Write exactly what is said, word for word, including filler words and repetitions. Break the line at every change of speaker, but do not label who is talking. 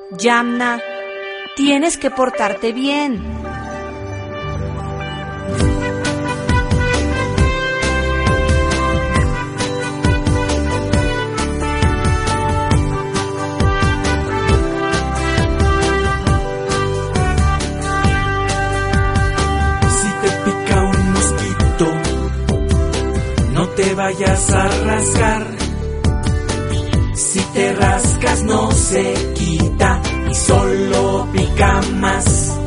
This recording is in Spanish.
Yamna, tienes que portarte bien.
Si te pica un mosquito, no te vayas a rascar. Si te rascas no se quita y solo pica más.